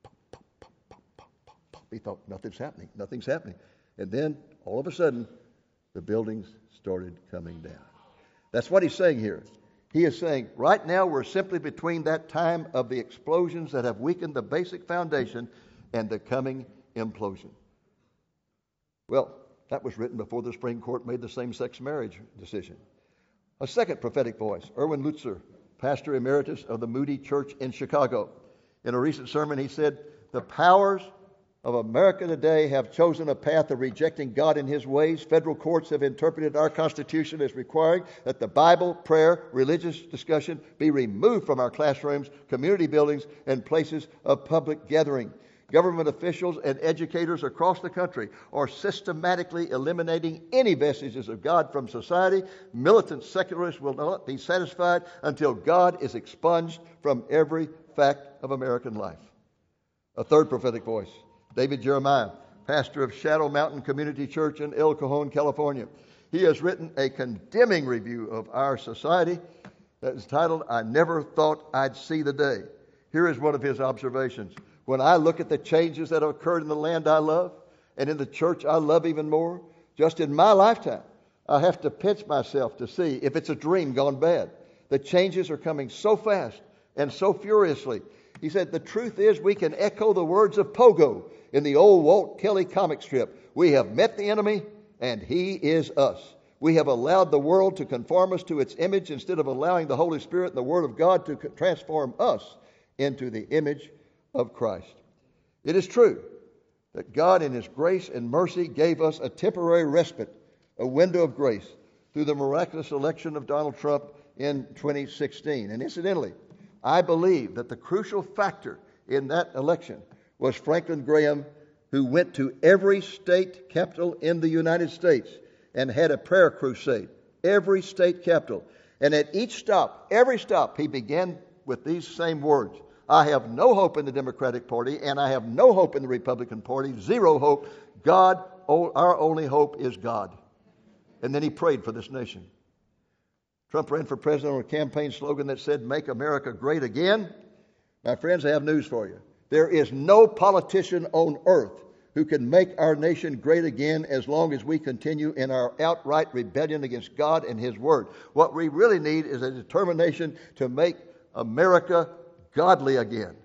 He thought, nothing's happening. And then, all of a sudden, the buildings started coming down. That's what he's saying here. He is saying, right now we're simply between that time of the explosions that have weakened the basic foundation and the coming implosion. Well, that was written before the Supreme Court made the same-sex marriage decision. A second prophetic voice, Erwin Lutzer, pastor emeritus of the Moody Church in Chicago. In a recent sermon, he said, the powers of America today have chosen a path of rejecting God and His ways. Federal courts have interpreted our Constitution as requiring that the Bible, prayer, religious discussion be removed from our classrooms, community buildings, and places of public gathering. Government officials and educators across the country are systematically eliminating any vestiges of God from society. Militant secularists will not be satisfied until God is expunged from every fact of American life. A third prophetic voice, David Jeremiah, pastor of Shadow Mountain Community Church in El Cajon, California. He has written a condemning review of our society that is titled, I Never Thought I'd See the Day. Here is one of his observations. When I look at the changes that have occurred in the land I love and in the church I love even more, just in my lifetime, I have to pinch myself to see if it's a dream gone bad. The changes are coming so fast and so furiously. He said, the truth is we can echo the words of Pogo in the old Walt Kelly comic strip. We have met the enemy, and he is us. We have allowed the world to conform us to its image instead of allowing the Holy Spirit and the Word of God to transform us into the image of Christ. It is true that God in His grace and mercy gave us a temporary respite a window of grace through the miraculous election of Donald Trump in 2016. And incidentally, I believe that the crucial factor in that election was Franklin Graham, who went to every state capital in the United States and had a prayer crusade. Every state capital. And at each stop, every stop, he began with these same words. I have no hope in the Democratic Party, and I have no hope in the Republican Party. Zero hope. God, our only hope is God. And then he prayed for this nation. Trump ran for president on a campaign slogan that said, Make America Great Again. My friends, I have news for you. There is no politician on earth who can make our nation great again as long as we continue in our outright rebellion against God and His Word. What we really need is a determination to make America godly again.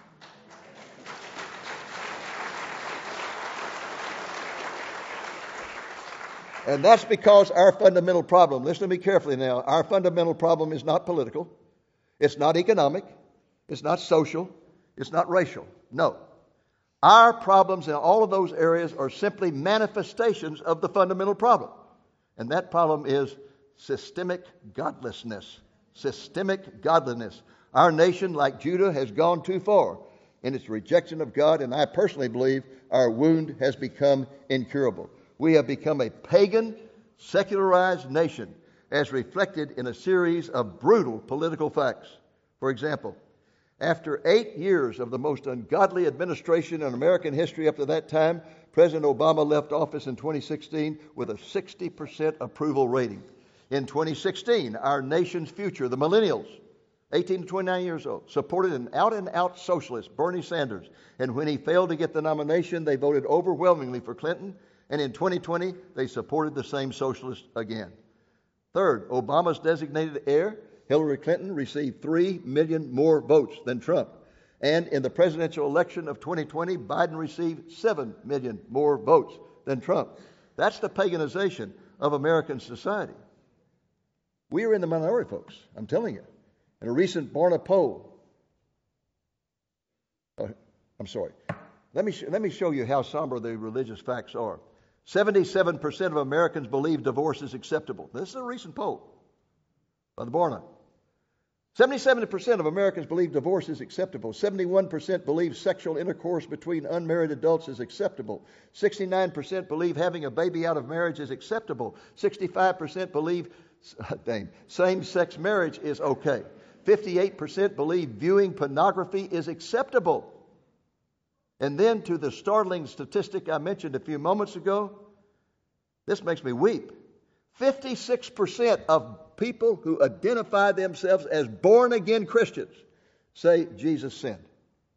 And that's because our fundamental problem, listen to me carefully now, our fundamental problem is not political, it's not economic, it's not social, it's not racial. No. Our problems in all of those areas are simply manifestations of the fundamental problem. And that problem is systemic godlessness. Systemic godliness. Our nation, like Judah, has gone too far in its rejection of God, and I personally believe our wound has become incurable. We have become a pagan, secularized nation, as reflected in a series of brutal political facts. For example, after 8 years of the most ungodly administration in American history up to that time, President Obama left office in 2016 with a 60% approval rating. In 2016, our nation's future, the millennials, 18 to 29 years old, supported an out-and-out socialist, Bernie Sanders. And when he failed to get the nomination, they voted overwhelmingly for Clinton. And in 2020, they supported the same socialist again. Third, Obama's designated heir, Hillary Clinton, received 3 million more votes than Trump. And in the presidential election of 2020, Biden received 7 million more votes than Trump. That's the paganization of American society. We are in the minority, folks, I'm telling you. In a recent Barna poll, let me show you how somber the religious facts are. 77% of Americans believe divorce is acceptable. This is a recent poll by the Barna. 77% of Americans believe divorce is acceptable. 71% believe sexual intercourse between unmarried adults is acceptable. 69% believe having a baby out of marriage is acceptable. 65% believe same-sex marriage is okay. 58% believe viewing pornography is acceptable. And then to the startling statistic I mentioned a few moments ago, this makes me weep. 56% of people who identify themselves as born-again Christians say Jesus sinned.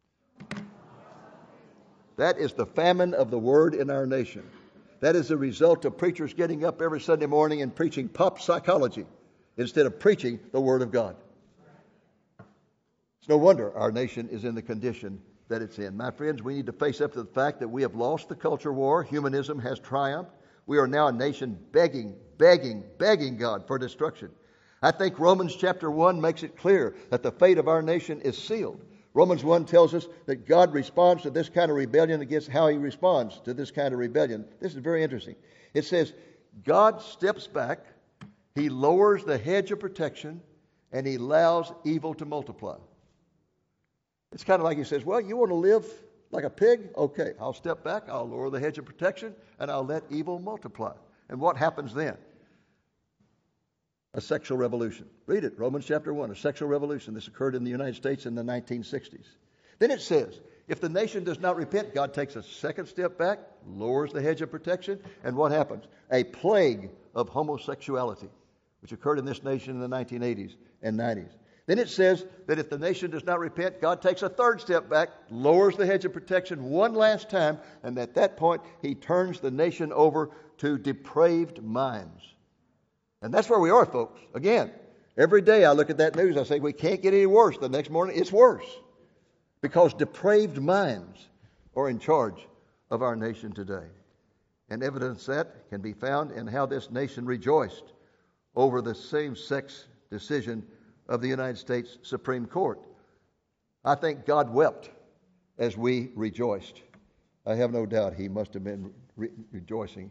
That is the famine of the Word in our nation. That is the result of preachers getting up every Sunday morning and preaching pop psychology instead of preaching the Word of God. It's no wonder our nation is in the condition that it's in. My friends, we need to face up to the fact that we have lost the culture war. Humanism has triumphed. We are now a nation begging God for destruction. I think Romans chapter 1 makes it clear that the fate of our nation is sealed. Romans 1 tells us that God responds to this kind of rebellion against how He responds to this kind of rebellion. This is very interesting. It says, God steps back, He lowers the hedge of protection, and He allows evil to multiply. It's kind of like He says, well, you want to live like a pig? Okay, I'll step back, I'll lower the hedge of protection, and I'll let evil multiply. And what happens then? A sexual revolution. Read it, Romans chapter 1, a sexual revolution. This occurred in the United States in the 1960s. Then it says, if the nation does not repent, God takes a second step back, lowers the hedge of protection, and what happens? A plague of homosexuality, which occurred in this nation in the 1980s and 90s. Then it says that if the nation does not repent, God takes a third step back, lowers the hedge of protection one last time, and at that point, He turns the nation over to depraved minds. And that's where we are, folks. Again, every day I look at that news, I say, we can't get any worse. The next morning, it's worse. Because depraved minds are in charge of our nation today. And evidence that can be found in how this nation rejoiced over the same-sex decision of the United States Supreme Court. I think God wept as we rejoiced. I have no doubt He must have been rejoicing.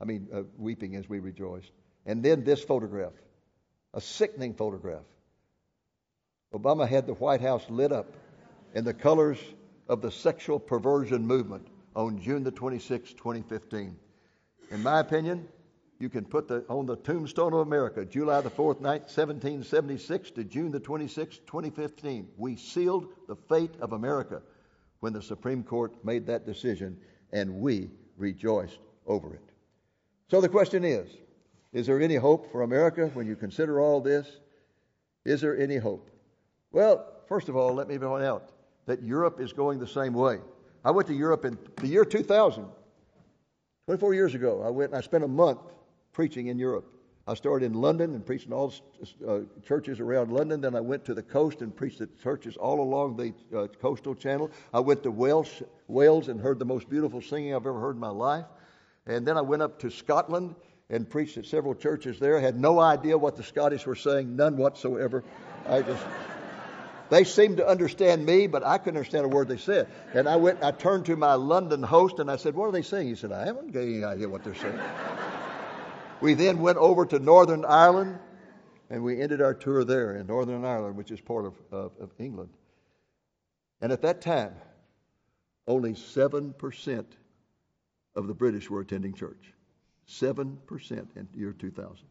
weeping as we rejoiced. And then this photograph, a sickening photograph. Obama had the White House lit up in the colors of the sexual perversion movement on June the 26th, 2015. In my opinion, you can put on the tombstone of America, July the 4th, 1776 to June the 26th, 2015. We sealed the fate of America when the Supreme Court made that decision, and we rejoiced over it. So the question is there any hope for America when you consider all this? Is there any hope? Well, first of all, let me point out that Europe is going the same way. I went to Europe in the year 2000. 24 years ago, I went and I spent a month preaching in Europe. I started in London and preached in all churches around London. Then I went to the coast and preached at churches all along the coastal channel. I went to Wales and heard the most beautiful singing I've ever heard in my life. And then I went up to Scotland and preached at several churches there. I had no idea what the Scottish were saying, none whatsoever. They seemed to understand me, but I couldn't understand a word they said. And I turned to my London host and I said, "What are they saying?" He said, "I haven't got any idea what they're saying." We then went over to Northern Ireland, and we ended our tour there in Northern Ireland, which is part of England. And at that time, only 7% of the British were attending church. 7% in the year 2000.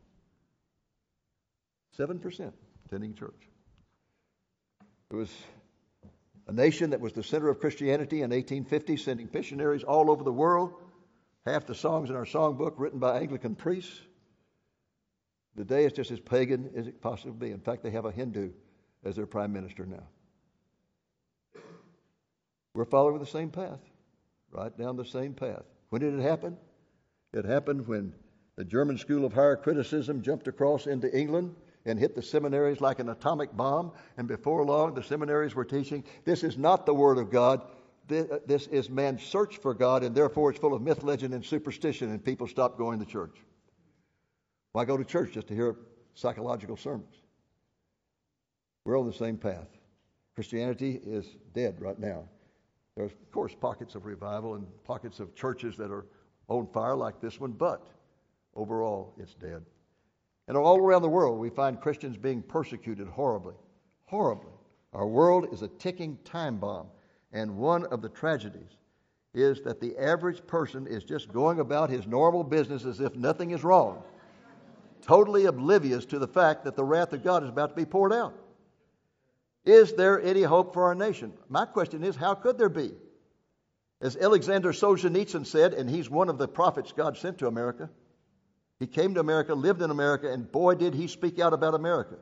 7% attending church. It was a nation that was the center of Christianity in 1850, sending missionaries all over the world. Half the songs in our songbook written by Anglican priests. Today it's just as pagan as it possibly be. In fact, they have a Hindu as their prime minister now. We're following the same path, right down the same path. When did it happen? It happened when the German School of Higher Criticism jumped across into England and hit the seminaries like an atomic bomb. And before long, the seminaries were teaching, this is not the Word of God. This is man's search for God, and therefore it's full of myth, legend, and superstition, and people stopped going to church. Why go to church just to hear psychological sermons? We're on the same path. Christianity is dead right now. There's, of course, pockets of revival and pockets of churches that are on fire like this one, but overall, it's dead. And all around the world, we find Christians being persecuted horribly. Horribly. Our world is a ticking time bomb. And one of the tragedies is that the average person is just going about his normal business as if nothing is wrong, totally oblivious to the fact that the wrath of God is about to be poured out. Is there any hope for our nation? My question is, how could there be? As Alexander Solzhenitsyn said, and he's one of the prophets God sent to America, he came to America, lived in America, and boy, did he speak out about America.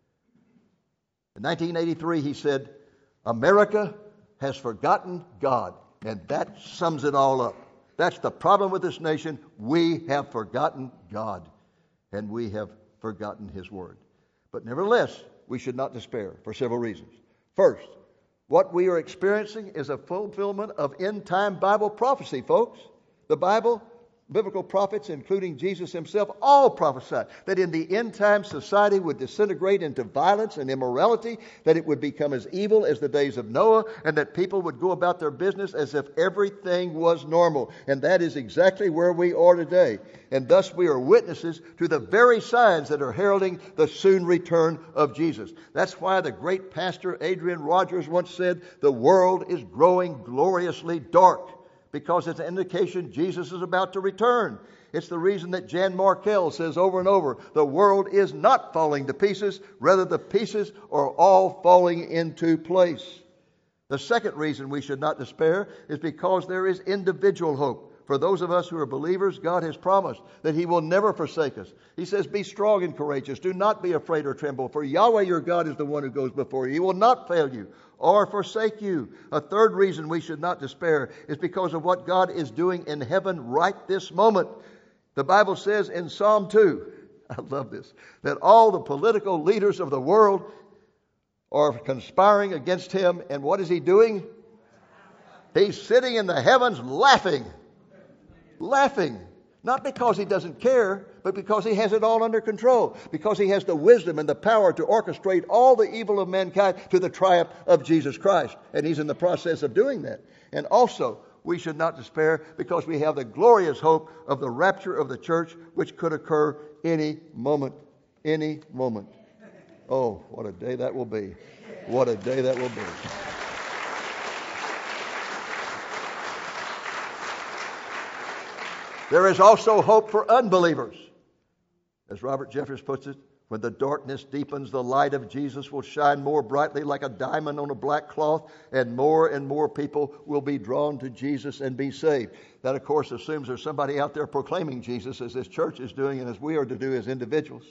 In 1983, he said, "America has forgotten God." And that sums it all up. That's the problem with this nation. We have forgotten God, and we have forgotten His Word. But nevertheless, we should not despair for several reasons. First, what we are experiencing is a fulfillment of end-time Bible prophecy, folks. The Bible, biblical prophets, including Jesus himself, all prophesied that in the end time society would disintegrate into violence and immorality, that it would become as evil as the days of Noah, and that people would go about their business as if everything was normal. And that is exactly where we are today. And thus we are witnesses to the very signs that are heralding the soon return of Jesus. That's why the great pastor Adrian Rogers once said, "The world is growing gloriously dark," because it's an indication Jesus is about to return. It's the reason that Jan Markell says over and over, the world is not falling to pieces, rather the pieces are all falling into place. The second reason we should not despair is because there is individual hope. For those of us who are believers, God has promised that He will never forsake us. He says, "Be strong and courageous. Do not be afraid or tremble, for Yahweh your God is the one who goes before you. He will not fail you or forsake you." A third reason we should not despair is because of what God is doing in heaven right this moment. The Bible says in Psalm 2, I love this, that all the political leaders of the world are conspiring against Him. And what is He doing? He's sitting in the heavens laughing. Laughing. Not because He doesn't care, but because He has it all under control. Because He has the wisdom and the power to orchestrate all the evil of mankind to the triumph of Jesus Christ. And He's in the process of doing that. And also, we should not despair, because we have the glorious hope of the rapture of the church, which could occur any moment. Any moment. Oh, what a day that will be. What a day that will be. There is also hope for unbelievers. As Robert Jeffress puts it, when the darkness deepens, the light of Jesus will shine more brightly like a diamond on a black cloth, and more people will be drawn to Jesus and be saved. That, of course, assumes there's somebody out there proclaiming Jesus, as this church is doing and as we are to do as individuals.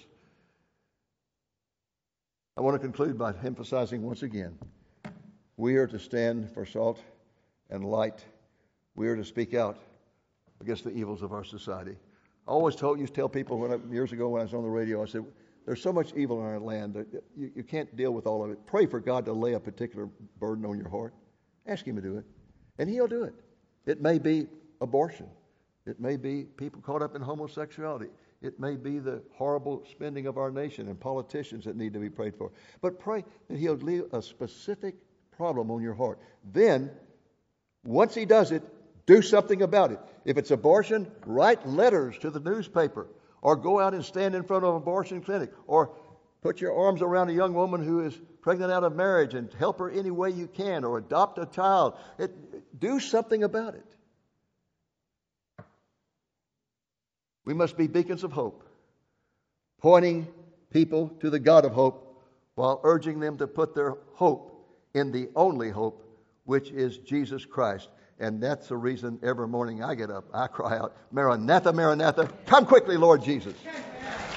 I want to conclude by emphasizing once again, we are to stand for salt and light. We are to speak out against the evils of our society. I always used to tell people years ago when I was on the radio, I said, there's so much evil in our land that you can't deal with all of it. Pray for God to lay a particular burden on your heart. Ask Him to do it, and He'll do it. It may be abortion. It may be people caught up in homosexuality. It may be the horrible spending of our nation and politicians that need to be prayed for. But pray that He'll leave a specific problem on your heart. Then, once He does it, do something about it. If it's abortion, write letters to the newspaper, or go out and stand in front of an abortion clinic, or put your arms around a young woman who is pregnant out of marriage and help her any way you can, or adopt a child. Do something about it. We must be beacons of hope, pointing people to the God of hope while urging them to put their hope in the only hope, which is Jesus Christ. And that's the reason every morning I get up, I cry out, Maranatha, Maranatha, come quickly, Lord Jesus.